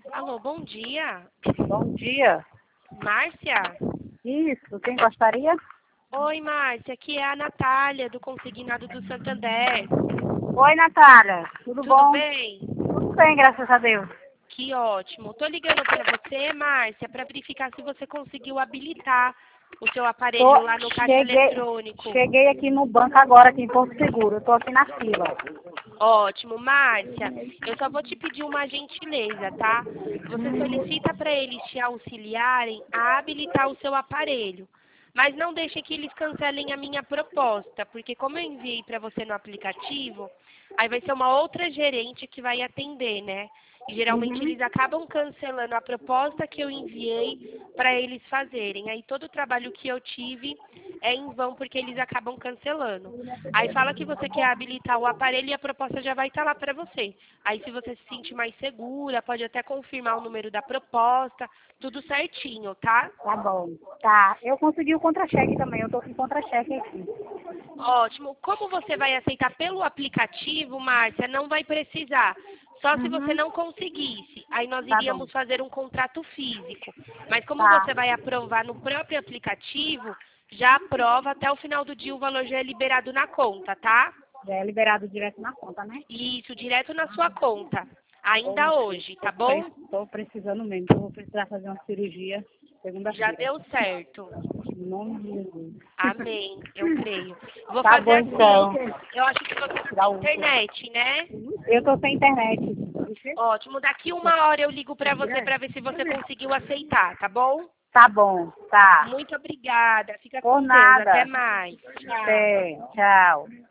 Alô, bom dia. Bom dia. Márcia? Isso, quem gostaria? Oi, Márcia. Aqui é a Natália, do Consignado do Santander. Oi, Natália. Tudo Tudo bom? bem? Tudo bem, graças a Deus. Que ótimo. Tô ligando para você, Márcia, para verificar se você conseguiu habilitar o seu aparelho lá no caixa eletrônico. Cheguei aqui no banco agora, aqui em Porto Seguro. Eu tô aqui na fila. Ótimo, Márcia. Eu só vou te pedir uma gentileza, tá? Você solicita para eles te auxiliarem a habilitar o seu aparelho. Mas não deixe que eles cancelem a minha proposta, porque como eu enviei para você no aplicativo, aí vai ser uma outra gerente que vai atender, né? E geralmente Uhum. eles acabam cancelando a proposta que eu enviei para eles fazerem. Aí todo o trabalho que eu tive é em vão porque eles acabam cancelando. Aí fala que você quer habilitar o aparelho e a proposta já vai estar lá para você. Aí se você se sentir mais segura, pode até confirmar o número da proposta, tudo certinho, tá? Tá bom. Tá. Eu consegui o contra-cheque também. Eu tô com contra-cheque aqui. Ótimo. Como você vai aceitar pelo aplicativo, Márcia, não vai precisar. Só se você Uhum. não conseguisse. Aí nós Tá bom. iríamos fazer um contrato físico. Mas como Tá. você vai aprovar no próprio aplicativo, já aprova até o final do dia o valor já é liberado na conta, tá? Já é liberado direto na conta, né? Isso, direto na sua conta. Ainda Oxe, hoje, tá bom? tô precisando mesmo. Eu vou precisar fazer uma cirurgia Já segunda-feira. deu certo. Em nome de Jesus. Amém, eu creio. Vou Tá fazer bom, então. assim. Eu acho que você Dá tem um. internet, né? Eu tô sem internet. Ótimo. Daqui uma hora eu ligo pra você pra ver se você conseguiu aceitar, tá bom? Tá bom, tá. Muito obrigada. Fica Por com Deus. Até nada. mais. Tchau. Até, tchau.